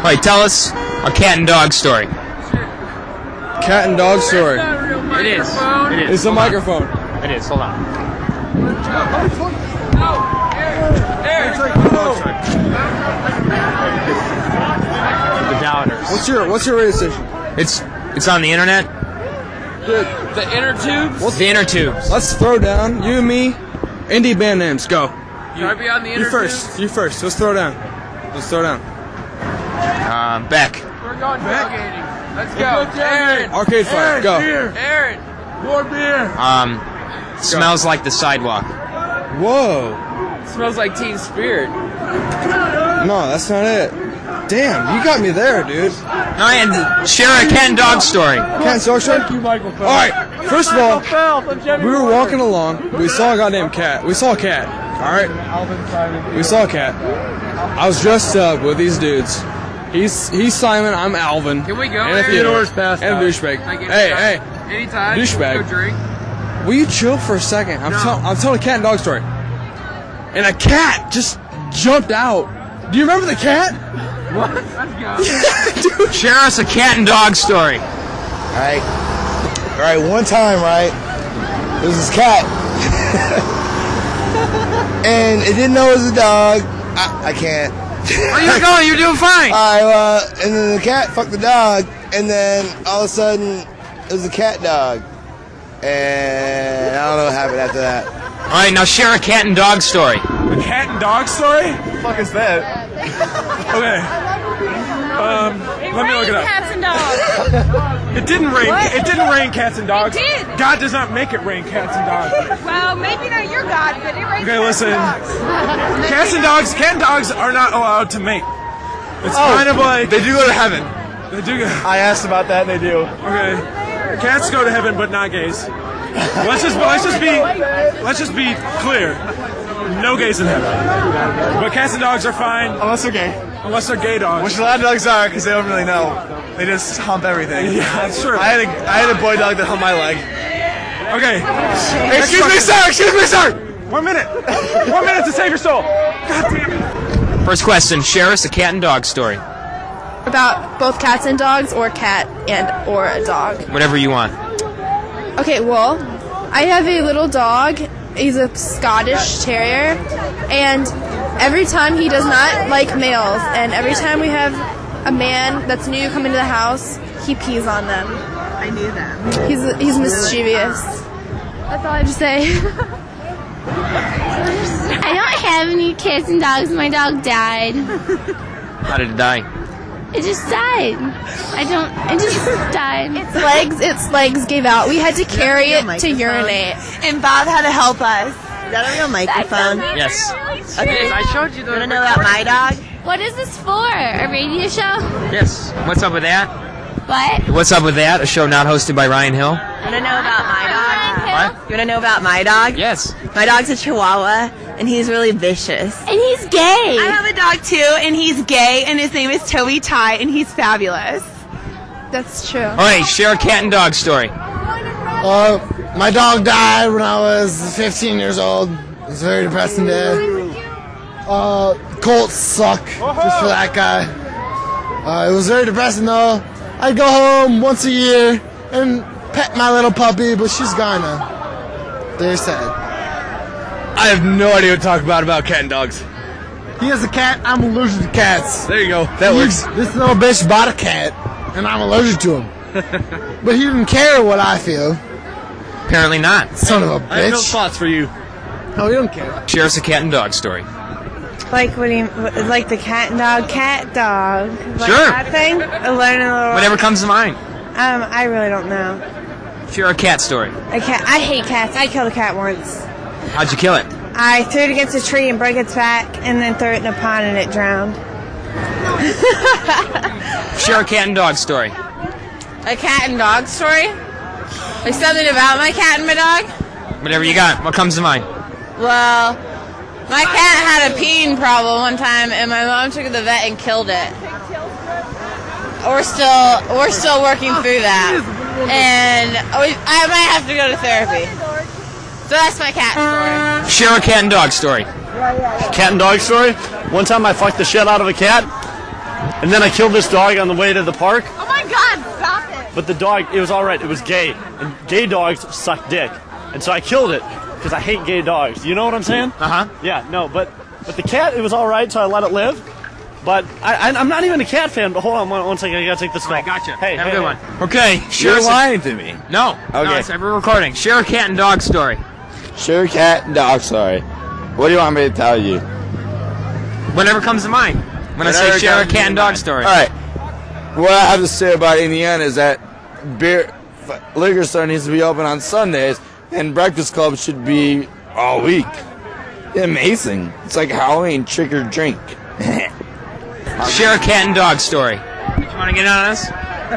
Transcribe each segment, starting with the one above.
Wait, tell us a cat and dog story. Cat and dog story. It is. It's a microphone. It is. Hold on. The Doubters. What's your radio station? It's on the internet. The inner tubes? What's the inner tubes? Let's throw down. You and me. Indie band names. Go. Can I be on the inner You first. tubes? You first. Let's throw down. Beck. We're going tailgating. Let's go. Aaron. Arcade Fire. Go. Aaron. More beer. Smells like the sidewalk. Whoa. Smells like Teen Spirit. No, that's not it. Damn, you got me there, dude. And share a cat and dog story. Cat and dog story? Thank you, Michael Phelps. All right. First of all, we were walking along. We saw a goddamn cat. We saw a cat. All right. We saw a cat. I was dressed up with these dudes. He's Simon. I'm Alvin. Can we go? And a Theodore's Theodore. And a douchebag. Hey. Anytime. Douchebag. Go drink. Will you chill for a second? I'm telling a cat and dog story. And a cat just jumped out. Do you remember the cat? What? Let's go. Dude. Share us a cat and dog story. Alright, one time, right, there was this cat, and it didn't know it was a dog. I can't. Where you going? You're doing fine. Alright, and then the cat fucked the dog, and then all of a sudden, it was a cat dog. And I don't know what happened after that. All right, now share a cat and dog story. A cat and dog story? What the fuck is that? Okay. Let me look it up. Cats and dogs. It didn't rain. It didn't rain cats and dogs. It did. God does not make it rain cats and dogs. Well, maybe not your God, but it rains Okay, cats listen. and dogs. Cat and dogs are not allowed to mate. It's kind of like They do go to heaven. they do. I asked about that, and they do. Okay, cats go to heaven, but not gays. Let's just be clear. No gays in heaven. But cats and dogs are fine Unless they're gay. unless they're gay dogs. Which a lot of dogs are, because they don't really know. They just hump everything. Yeah, that's true. I had a boy dog that humped my leg. Okay. Excuse me, sir! 1 minute. 1 minute to save your soul. God damn it. First question, share us a cat and dog story. About both cats and dogs, or cat and or a dog. Whatever you want. Okay, well, I have a little dog. He's a Scottish Terrier, and every time he does not like males, and every time we have a man that's new come into the house, he pees on them. I knew that. He's mischievous. That's all I have to say. I don't have any cats and dogs. My dog died. How did it die? It just died. It just died. Its legs gave out. We had to carry it to urinate. And Bob had to help us. Is that a real microphone? Yes. Okay. I showed you the. Want to know about my dog? What is this for? A radio show? Yes. What's up with that? What? What's up with that? A show not hosted by Ryan Hill? Want to know about my dog? What? You want to know about my dog? Yes. My dog's a Chihuahua, and he's really vicious. And he's gay. I have a dog too, and he's gay, and his name is Toby Ty, and he's fabulous. That's true. All right, share a cat and dog story. My dog died when I was 15 years old. It was a very depressing day. Colts suck, just for that guy. It was very depressing though. I go home once a year and pet my little puppy, but she's gone now. Very sad. I have no idea what to talk about cat and dogs. He has a cat. I'm allergic to cats. There you go. That works. This little bitch bought a cat, and I'm allergic to him. But he didn't care what I feel. Apparently not. Son of a I have no bitch. thoughts for you. Oh, he don't care. Share us a cat and dog story. Like like the cat and dog, like Sure. that thing. Learning a little. Whatever comes to mind. I really don't know. Share a cat story. I hate cats. I killed a cat once. How'd you kill it? I threw it against a tree and broke its back, and then threw it in a pond and it drowned. Share a cat and dog story. A cat and dog story? Like something about my cat and my dog? Whatever you got. What comes to mind? Well, my cat had a peeing problem one time, and my mom took it to the vet and killed it. We're still working through that, and I might have to go to therapy. So that's my cat story. Share a cat and dog story. Cat and dog story? One time I fucked the shit out of a cat. And then I killed this dog on the way to the park. Oh my God! Stop it! But the dog, it was all right. It was gay, and gay dogs suck dick. And so I killed it because I hate gay dogs. You know what I'm saying? Yeah. No, but the cat, it was all right, so I let it live. But I'm not even a cat fan. But hold on one second. I gotta take this call. I gotcha. Hey, have a good one. Okay, You're lying to me. No. Okay. No, it's every recording. Share a cat and dog story. Share a cat and dog story. What do you want me to tell you? Whatever comes to mind. When I say share a cat and dog story. All right. What I have to say about Indiana is that liquor store needs to be open on Sundays, and Breakfast Club should be all week. Amazing. It's like Halloween trick or drink. Share a cat and dog story. Do you want to get on this?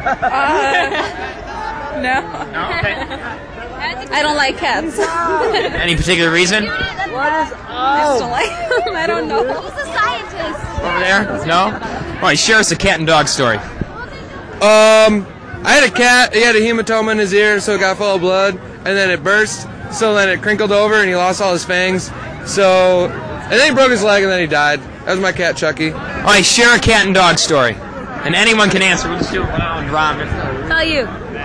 No. No? Okay. I don't like cats. Any particular reason? I just don't like them. I don't know. Who's the scientist? Over there? No? All right, share us a cat and dog story. I had a cat. He had a hematoma in his ear, so it got full of blood, and then it burst. So then it crinkled over, and he lost all his fangs. So, and then he broke his leg, and then he died. That was my cat, Chucky. All right, share a cat and dog story. And anyone can answer. We'll just do it loud and Rob. Tell you.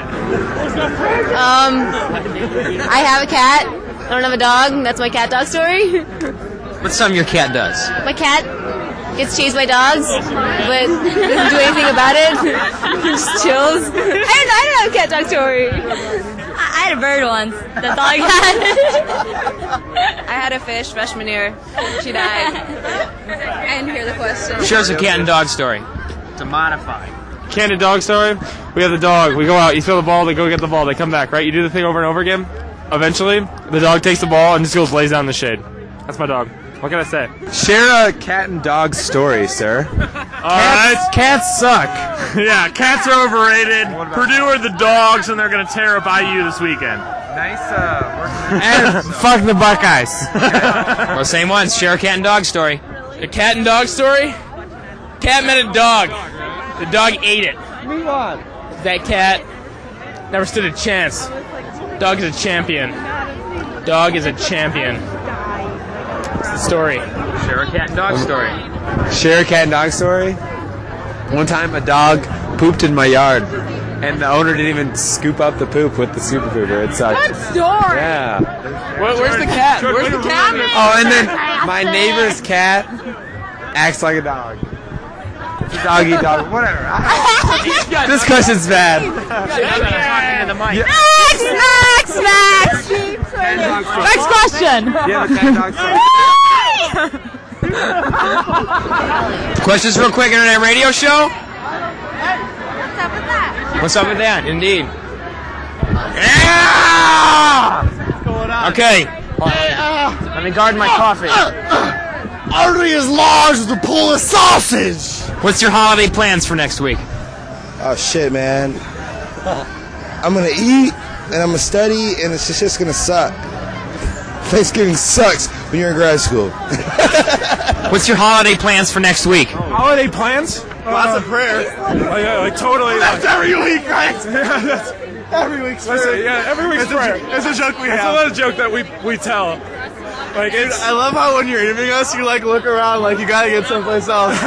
I have a cat. I don't have a dog. That's my cat dog story. What's something your cat does? My cat gets chased by dogs, but doesn't do anything about it. Just chills. I don't have a cat dog story. I had a bird once. That's all I got. I had a fish freshman year. She died. I didn't hear the question. Share us a cat and dog story. To modify. Cat and dog story. We have the dog. We go out. You throw the ball. They go get the ball. They come back. Right. You do the thing over and over again. Eventually, the dog takes the ball and just goes lays down in the shade. That's my dog. What can I say? Share a cat and dog story, sir. Cats suck. Yeah, cats are overrated. Purdue are the dogs, and they're going to tear up IU this weekend. Nice And fuck the Buckeyes. Well, same ones. Share a cat and dog story. The cat and dog story? Cat met a dog. The dog ate it. Move on. That cat never stood a chance. Dog is a champion. Dog is a champion. That's the story. Share a cat and dog story. Share a cat and dog story? One time a dog pooped in my yard, and the owner didn't even scoop up the poop with the super pooper. It sucked. Good story. Yeah. Where's the cat? Where's the cat? Oh, and then my neighbor's cat acts like a dog. It's a dog eat dog. Whatever. This question's bad. Next question. Yeah, the cat and dog story. Questions real quick, Internet Radio Show? What's up with that? What's up with that? Indeed. Yeah! Okay. Let me guard my coffee. Artery is large as the Polish sausage. What's your holiday plans for next week? Oh shit, man. I'm gonna eat and I'm gonna study and it's just gonna suck. Thanksgiving sucks when you're in grad school. What's your holiday plans for next week? Holiday plans? Lots of prayer. Like totally. That's every week, right? Yeah, that's Every week's prayer. Yeah, every week's prayer. It's a joke we have. It's a little joke that we tell. Like it's. I love how when you're interviewing us, you like look around like you gotta get someplace else.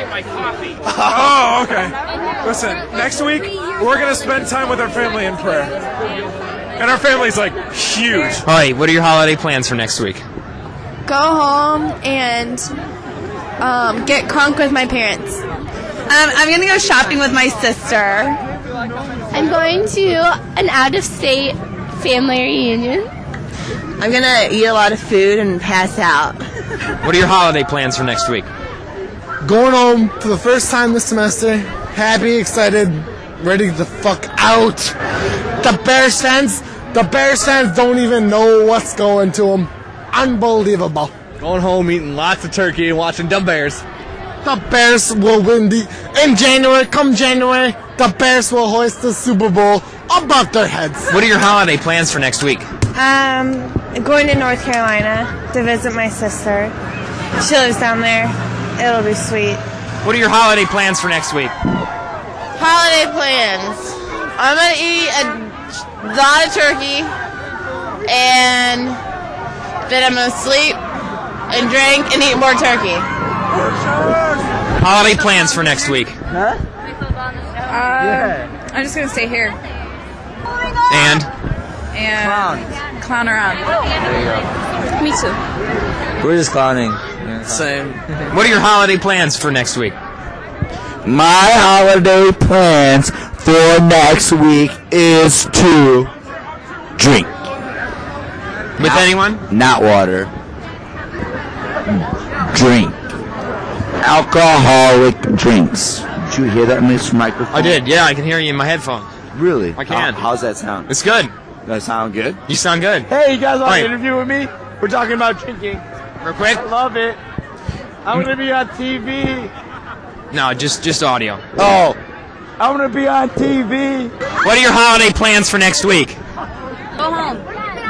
Oh, okay. Listen, next week we're gonna spend time with our family in prayer, and our family's like huge. All right, what are your holiday plans for next week? Go home and get crunk with my parents. I'm gonna go shopping with my sister. I'm going to an out-of-state family reunion. I'm gonna eat a lot of food and pass out. What are your holiday plans for next week? Going home for the first time this semester. Happy, excited, ready to fuck out. The Bears fans don't even know what's going to them. Unbelievable. Going home, eating lots of turkey, and watching Dumb Bears. The Bears will win in January. Come January, the Bears will hoist the Super Bowl above their heads. What are your holiday plans for next week? Going to North Carolina to visit my sister. She lives down there. It'll be sweet. What are your holiday plans for next week? Holiday plans. I'm gonna eat a lot of turkey, and then I'm gonna sleep and drink and eat more turkey. Holiday plans for next week. I'm just gonna stay here And and clown around. Me too. We're just clowning. Same. what are your holiday plans for next week? My holiday plans for next week is to drink. With anyone? Not water. Drink. Alcoholic drinks. Did you hear that, Mr. Microphone? I did. Yeah, I can hear you in my headphones. Really? I can. How's that sound? It's good. Does that sound good? You sound good. Hey, you guys want Right. an interview with me? We're talking about drinking. Real quick. I love it. I'm gonna be on TV. No, just audio. Oh. I'm gonna be on TV. What are your holiday plans for next week? Go home.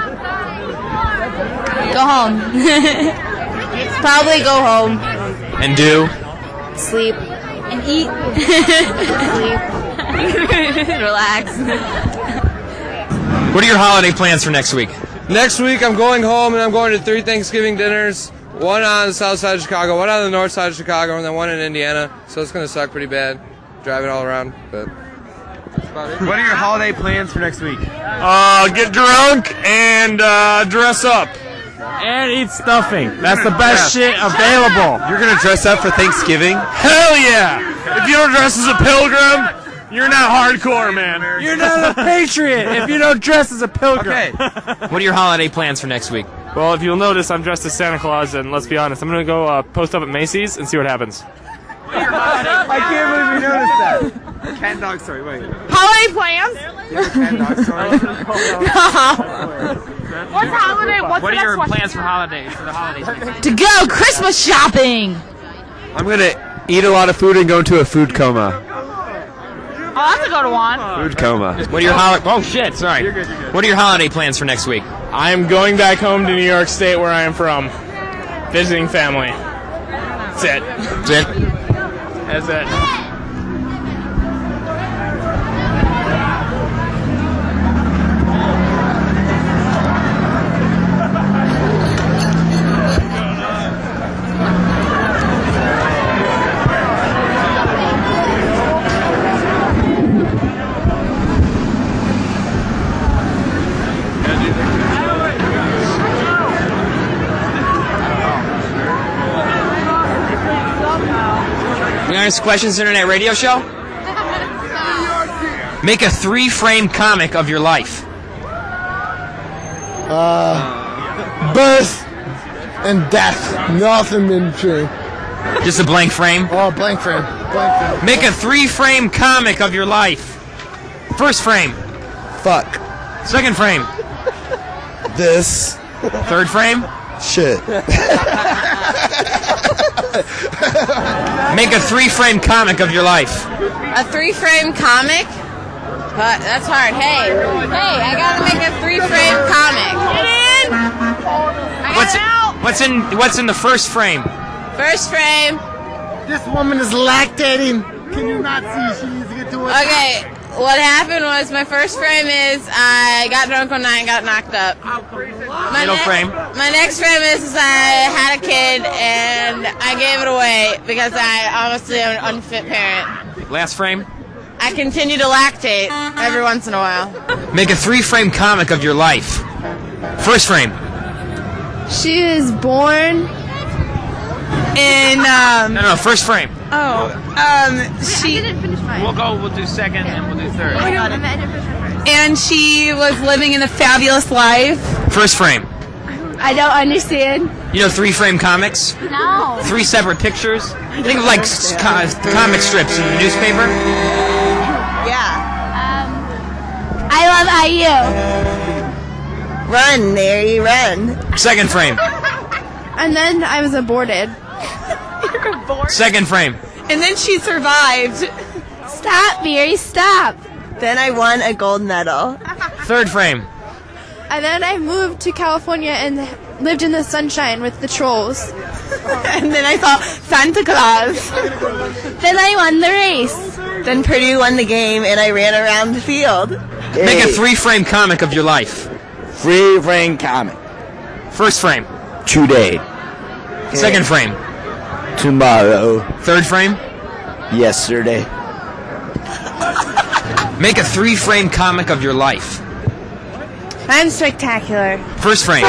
Go home. Probably go home. And do? Sleep. And eat. Sleep. Relax. What are your holiday plans for next week? Next week, I'm going home and I'm going to 3 Thanksgiving dinners. One on the south side of Chicago, one on the north side of Chicago, and then one in Indiana. So it's going to suck pretty bad, driving all around. But that's about it. What are your holiday plans for next week? Get drunk and dress up. And eat stuffing. That's the best shit available. You're gonna dress up for Thanksgiving? Hell yeah! If you don't dress as a pilgrim, you're not hardcore, man. You're not a patriot if you don't dress as a pilgrim. Okay. What are your holiday plans for next week? Well, if you'll notice, I'm dressed as Santa Claus, and let's be honest, I'm gonna go post up at Macy's and see what happens. I can't believe you noticed that. Cat dog story, wait. Holiday plans? You have a cat dog story? What's holiday? What's What are your plans for holidays? For the holidays? To go Christmas shopping. I'm gonna eat a lot of food and go into a food coma. I'll have to go to one. Food coma. What are your Oh shit! Sorry. You're good. What are your holiday plans for next week? I'm going back home to New York State, where I am from, visiting family. That's it. That's it. That's it. Honest Questions Internet Radio Show? Make a 3-frame comic of your life. Birth and death. Nothing in between. Just a blank frame? Oh, blank frame. Blank frame. Make a 3-frame comic of your life. First frame. Fuck. Second frame. This. Third frame. Shit. Make a 3-frame comic of your life. A 3-frame comic? That's hard. Hey, I gotta make a 3-frame comic. What's in the first frame? First frame. This woman is lactating. Can you not see? She needs to get to it. Okay, what happened was my first frame is I got drunk one night and got knocked up. Middle frame. My next frame is I had a kid and I gave it away because I honestly am an unfit parent. Last frame. I continue to lactate every once in a while. Make a 3-frame comic of your life. First frame. She is born in No, first frame. she We'll do second and we'll do third. and she was living in a fabulous life. First frame. I don't understand. You know 3-frame comics? No. 3 separate pictures? Think of like comic strips in the newspaper. Yeah. I love IU. Run, Mary, run. Second frame. And then I was aborted. Second frame. And then she survived. Stop, Mary, stop. Then I won a gold medal. Third frame. And then I moved to California and lived in the sunshine with the trolls. And then I saw Santa Claus. Then I won the race. Then Purdue won the game and I ran around the field. Make a 3-frame comic of your life. 3-frame comic. First frame. Today. Second frame. Tomorrow. Third frame. Yesterday. Make a 3-frame comic of your life. I'm spectacular. First frame.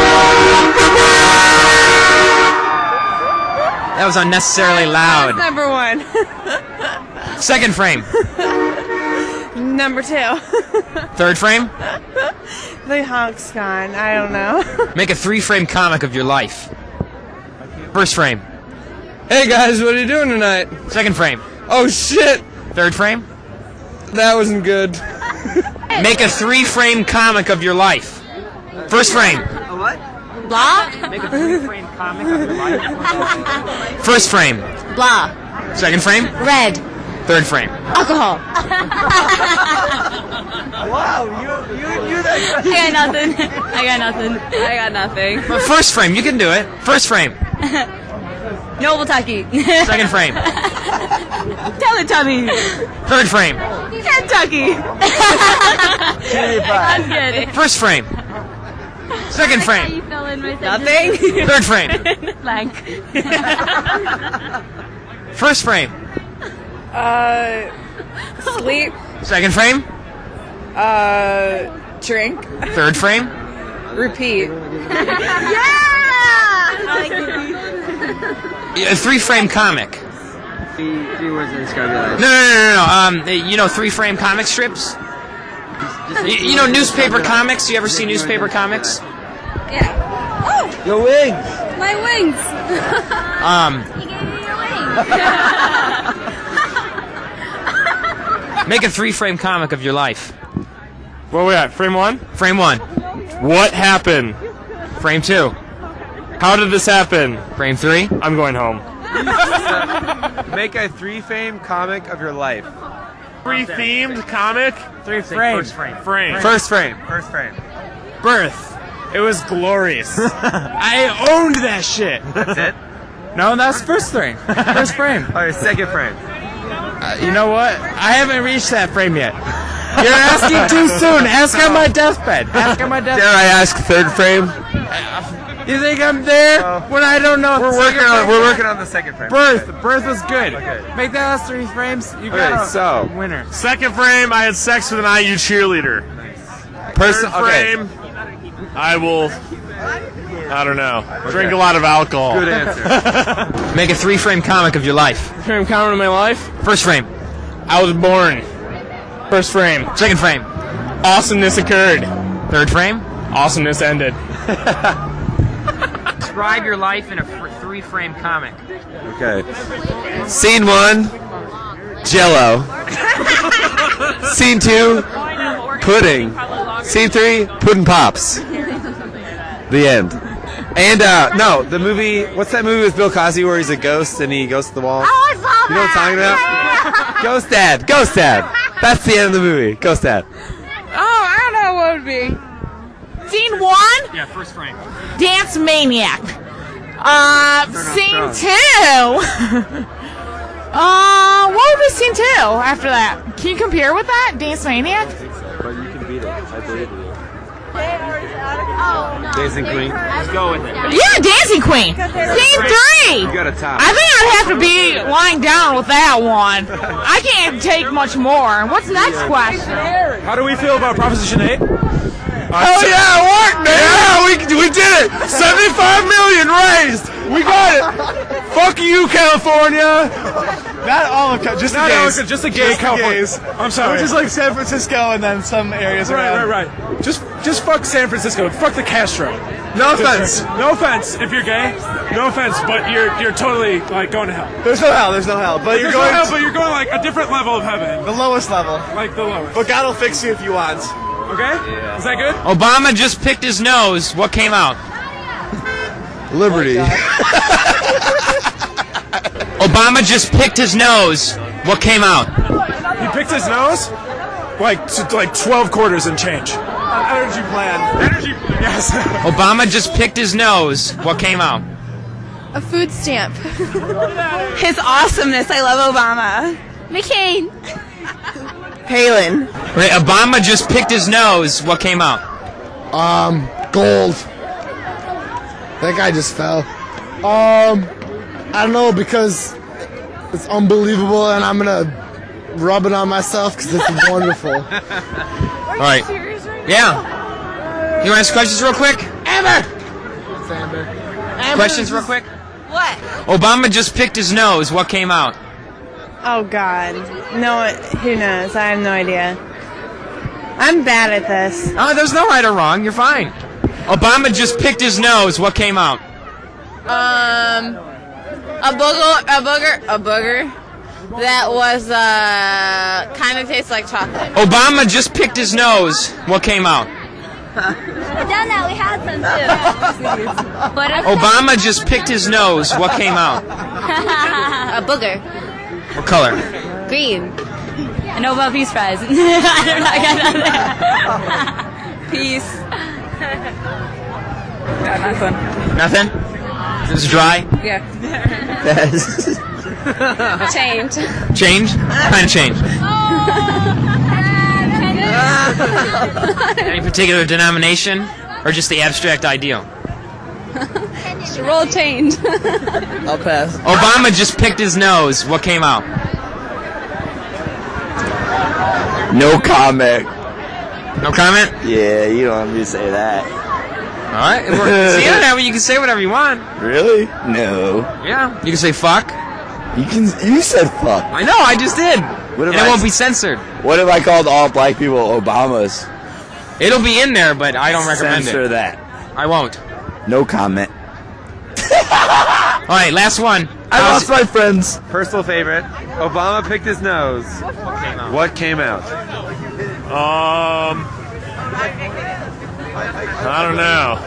That was unnecessarily loud. Number 1. Second frame. Number 2. Third frame. The honk's gone. I don't know. Make a 3-frame comic of your life. First frame. Hey guys, what are you doing tonight? Second frame. Oh shit! Third frame. That wasn't good. Make a 3-frame comic of your life. First frame. A what? Blah? Make a 3-frame comic of your life. First frame. Blah. Second frame. Red. Third frame. Alcohol. Wow, you that. I got nothing. Well, first frame, you can do it. First frame. Noblatucky. Second frame. Teletubby. Third frame. Kentucky. I'm good. First frame. Second frame. Nothing. Third frame. Blank. First frame. Sleep. Second frame. Drink. Third frame. Repeat. A 3-frame comic. Three words to describe your life. No. You know 3-frame comic strips? You know newspaper comics? You ever see newspaper comics? Yeah. Oh! Your wings! My wings! He gave you your wings. Make a 3-frame comic of your life. Where we at? Frame 1? Frame 1. What happened? Frame 2. How did this happen? Frame 3. I'm going home. Make a 3-frame comic of your life. 3-themed comic? 3 frames. First frame. First frame. Birth. It was glorious. I owned that shit. That's it? No, that's first frame. First frame. Alright, second frame. You know what? I haven't reached that frame yet. You're asking too soon. Ask on my deathbed. Ask on my deathbed. Dare I ask third frame? You think I'm there when I don't know? We're working on the second frame. Birth was good. Okay. Make that last 3 frames. You Okay, got so winner. Second frame, I had sex with an IU cheerleader. Third frame, I will. I don't know. Drink a lot of alcohol. Good answer. Make a 3-frame comic of your life. Frame counter in my life. First frame. I was born. First frame. Second frame. Awesomeness occurred. Third frame. Awesomeness ended. Describe your life in a 3-frame comic. Okay. Scene 1, Jello. Scene 2, pudding. Scene 3, Puddin' Pops. The end. And, no, the movie, what's that movie with Bill Cosby where he's a ghost and he goes to the wall? Oh, I saw You know what I'm talking about? Ghost Dad. Ghost Dad. That's the end of the movie. Ghost Dad. Oh, I don't know what it would be. Scene 1? Yeah, first frame. Dance Maniac. Scene 2. What would be scene 2 after that? Can you compare with that? Dance Maniac? But you can beat it. I believe in you. Oh, no. Dancing Queen. Let's go with it. Yeah, Dancing Queen. Scene 3. You got a top. I think I'd have to be lying down with that one. I can't take much more. What's the next question? How do we feel about Proposition 8? Oh yeah, it worked, man! Yeah, we did it! 75 million raised! We got it! Fuck you, California! Not all of just the gays. Just the gay California. I'm sorry. Just like San Francisco and then some areas around. Right. Just fuck San Francisco. Fuck the Castro. No offense. No offense if you're gay. No offense, but you're totally like going to hell. There's no hell. But you're going but you're going like a different level of heaven. the lowest level. Like the lowest. But God will fix you if you want. Okay? Is that good? Obama just picked his nose. What came out? Liberty. Obama just picked his nose. What came out? He picked his nose? Like 12 quarters and change. Energy plan. Yes. Obama just picked his nose. What came out? A food stamp. His awesomeness. I love Obama. McCain. Palin. Right, Obama just picked his nose. What came out? Gold. That guy just fell. I don't know, because it's unbelievable, and I'm gonna rub it on myself because it's wonderful. All right. Yeah. You want to ask questions real quick? Amber! Questions real quick? What? Obama just picked his nose. What came out? Oh, God. No, who knows? I have no idea. I'm bad at this. Oh, there's no right or wrong. You're fine. Obama just picked his nose. What came out? A booger that was, kind of tastes like chocolate. Obama just picked his nose. What came out? Down that we had some too. Obama just picked his nose. What came out? A booger. What color? Green. I know about peace fries. I don't know. I got nothing. Peace. Nothing? This is dry? Yeah. Change. Change? What kind of change? Any particular denomination? Or just the abstract ideal? Roll change. I'll pass. Obama just picked his nose. What came out? No comment. No comment? Yeah, you don't want me to say that. Alright. See, that way you can say whatever you want. Really? No. Yeah. You can say fuck. You said fuck. I know, I just did. What if and it won't be censored. What if I called all black people Obamas? It'll be in there, but I don't recommend Censor it. that. I won't. No comment. Alright, last one. I lost my friends. Personal favorite. Obama picked his nose. What came out? I don't know.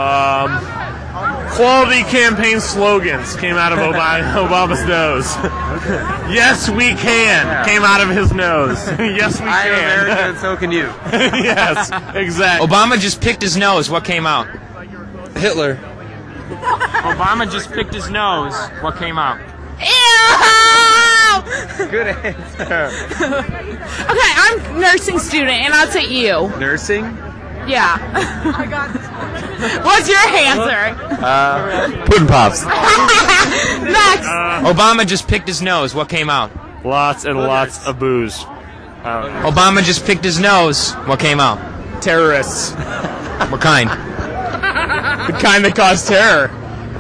Quality campaign slogans came out of Obama's nose. Yes, we can came out of his nose. Yes, we can. I am American, and so can you. Yes, exactly. Obama just picked his nose. What came out? Hitler. Obama just picked his nose. What came out? Ew! Good answer. Okay, I'm a nursing student, and I'll take you. Nursing? Yeah. What's your answer? Pudding Pops. Next. Obama just picked his nose. What came out? Lots and lots of booze. Obama just picked his nose. What came out? Terrorists. What kind? The kind that cause terror.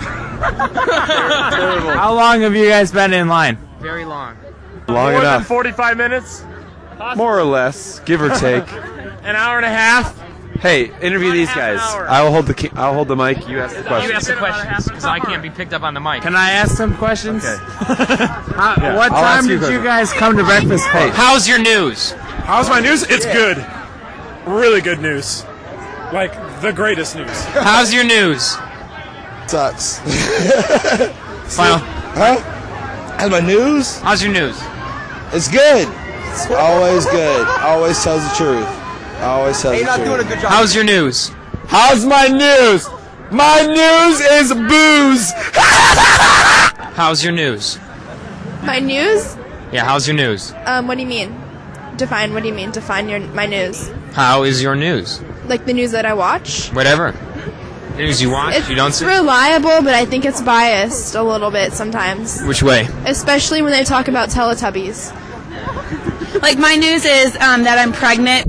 How long have you guys been in line? Very long. Long More enough. than 45 minutes? More or less, give or take. An hour and a half? Hey, interview these guys. I'll hold the mic. You ask the question. You ask the questions, because I can't be picked up on the mic. Can I ask some questions? Okay. What I'll time ask you did you questions. guys come to Breakfast Club? How's your news? How's my news? It's good. Really good news. Like, the greatest news. How's your news? Sucks. Final. Huh? How's my news? How's your news? It's good. It's always good. Always tells the truth. Always tells the truth. doing a good job. How's your news? How's my news? My news is booze. How's your news? My news? Yeah, how's your news? What do you mean? Define. What do you mean? Define my news. How is your news? Like the news that I watch. Whatever. The news you watch, you don't It's see? reliable, but I think it's biased a little bit sometimes. Which way? Especially when they talk about Teletubbies. Like, my news is that I'm pregnant.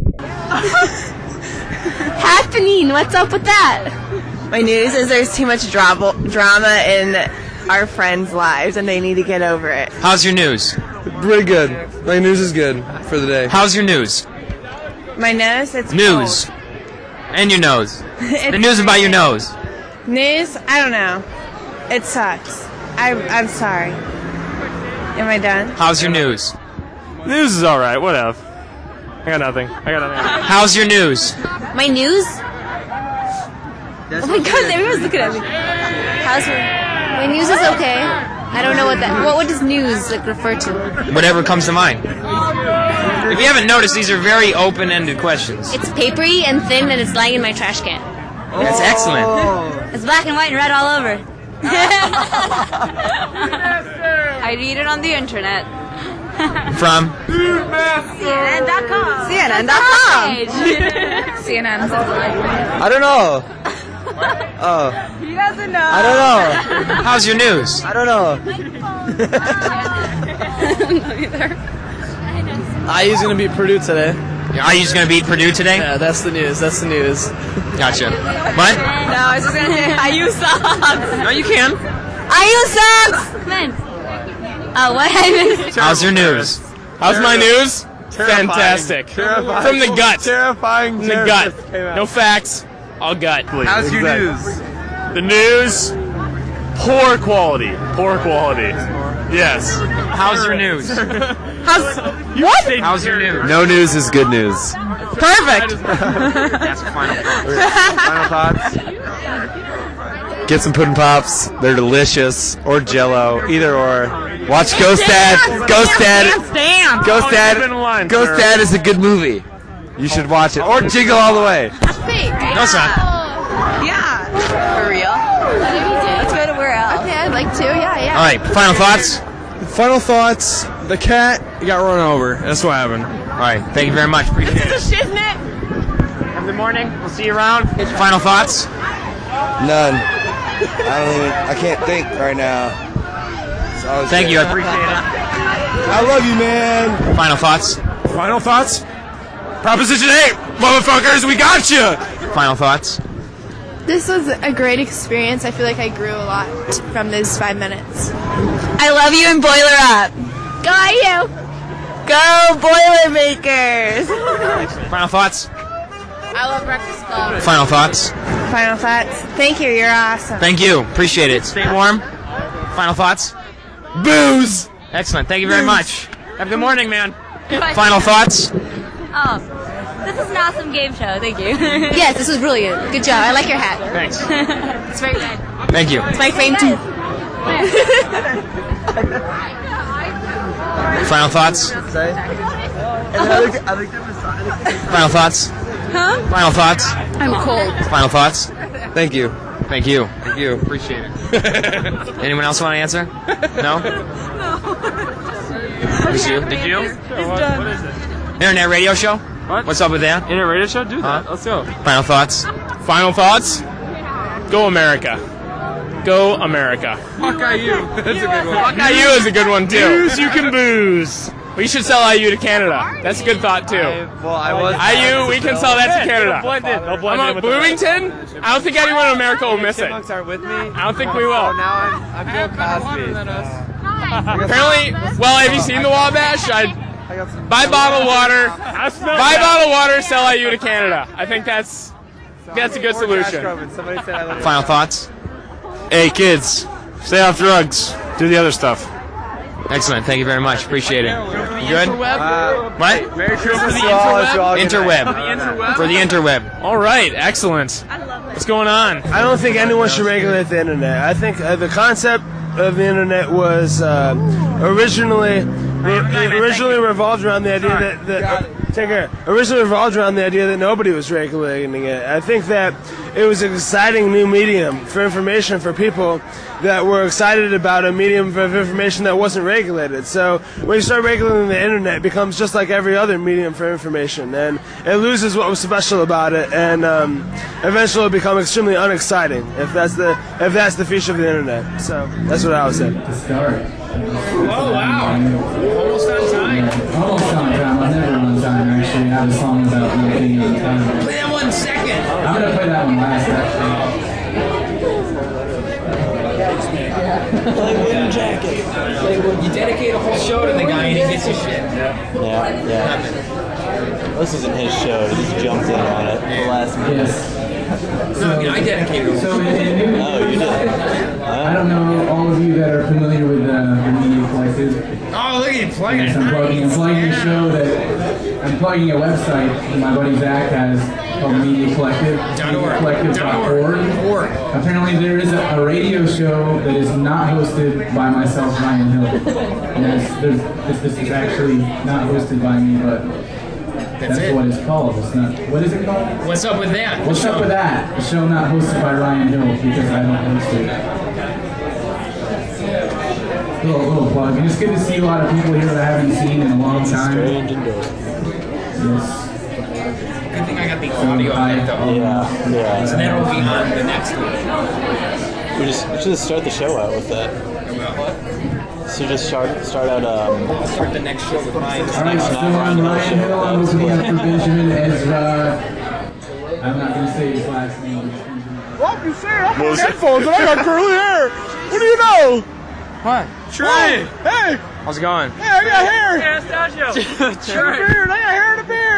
Happening. What's up with that? My news is there's too much drama in our friends' lives, and they need to get over it. How's your news? Pretty good. My news is good for the day. How's your news? My nose? It's News. cold. And your nose. It's The news about your nose. News? I don't know. It sucks. I'm sorry. Am I done? How's your news? News is alright, whatever. I got nothing. How's your news? My news? Oh my god, everyone's looking at me. How's my news is okay. I don't know what does news like refer to? Whatever comes to mind. If you haven't noticed, these are very open-ended questions. It's papery and thin and it's lying in my trash can. That's excellent. It's black and white and red all over. I read it on the internet. From? CNN.com. CNN.com. CNN. I don't know. Oh. He doesn't know. I don't know. How's your news? I don't know. IU's gonna beat Purdue today. IU's gonna beat Purdue today? Yeah, that's the news. That's the news. Gotcha. What? No, I was just gonna say IU sucks. No, you can. IU sucks. Come in. Oh, what happened? How's your news? How's my news? Fantastic. Terrifying. From the gut. Terrifying. From the gut. No facts. All gut. How's your news? The news, poor quality. Poor quality. Yes. How's your news? What? How's your news? No news is good news. Perfect. That's final thoughts. Get some pudding pops. They're delicious. Or Jello. Either or. Watch Ghost Dad. Ghost Dad. Damn. Ghost Dad. Ghost Dad is a good movie. You should watch it. Or Jingle All the Way. No, it's not. Yeah. For real. Let's go to where else? Okay, I'd like to. Yeah. All right, final thoughts? Final thoughts. The cat got run over. That's what happened. All right, thank you very much. Appreciate it. Shiznick. Have a good morning. We'll see you around. Final thoughts? None. I can't think right now. Thank you. I appreciate it. I love you, man. Final thoughts? Final thoughts? Proposition 8, motherfuckers, we got you. Final thoughts? This was a great experience. I feel like I grew a lot from those 5 minutes. I love you and Boiler Up. Go IU! Go Boilermakers. Final thoughts? I love Breakfast Club. Final thoughts? Final thoughts. Thank you. You're awesome. Thank you. Appreciate it. Stay warm. Final thoughts? Booze. Excellent. Ta very much. Have a good morning, man. Final thoughts? Oh, this is an awesome game show. Thank you. Yes, this was brilliant. Good job. I like your hat. Thanks. It's very good. Thank you. It's my frame too. Final thoughts? Final thoughts? Huh? Final thoughts? I'm cold. Final thoughts? Thank you. Thank you. Thank you. Appreciate it. Anyone else want to answer? No? Did you? Did you? What is it? Internet radio show? What? What's up with that? Internet radio show? Do that. Let's go. Final thoughts? Final thoughts? Go America. Go America. Fuck IU. That's a good one. Fuck IU is a good one too. Booze, you can booze. We should sell IU to Canada. That's a good thought too. IU, we can sell that to Canada. Bloomington? I don't think anyone in America will miss it. Chipmunks aren't with me. I don't think we will. Oh, now I'm Bill Cosby. Apparently, well, have you seen the Wabash? Buy bottled water. Buy bottled water, sell IU to Canada. I think that's a good solution. Final thoughts? Hey kids, stay off drugs. Do the other stuff. Excellent. Thank you very much. Appreciate it. You good? What? Very true for the interweb. For the interweb. All right, excellent. What's going on? I don't think anyone should regulate the internet. I think the concept of the internet was originally revolved around the idea that nobody was regulating it. I think that it was an exciting new medium for information for people that were excited about a medium of information that wasn't regulated. So when you start regulating the internet, it becomes just like every other medium for information, and it loses what was special about it, and eventually it'll become extremely unexciting if that's the feature of the internet. So that's what I would say. Oh wow! Almost on time. Almost on time. I never on time, actually. I have a song about not being on time. Play that 1 second. I'm going to play that one last, actually. You dedicate a whole show to the guy and he gets his shit. Yeah. This isn't his show. He just jumped in on it at the last minute. No, I dedicated it. So in new Oh, you did. I don't know all of you that are familiar with the Media Collective. Oh, look at you plugging Yes, it. I'm plugging a show that I'm plugging a website that my buddy Zach has called Media Collective. MediaCollective.org. Apparently there is a radio show that is not hosted by myself, Ryan Hill. And this is actually not hosted by me, but that's what it's called. It's not. What is it called? What's up with that? What's up with that? A show not hosted by Ryan Hill because I don't host it. Little plug. And it's good to see a lot of people here that I haven't seen in a long time. Good thing I got the audio effect of it. Yeah. So then it'll be on the next one. We should just start the show out with that. So just start out. Start the next show with mine. Alright, still on Ryan Hill. I'm looking at for Benjamin Ezra. I'm not going to say his last name. Well, you say I have headphones and I got curly hair. What do you know? What? Trey. Hey. How's it going? Hey, I got hair. Anastasio. Trey. I got hair in the beard.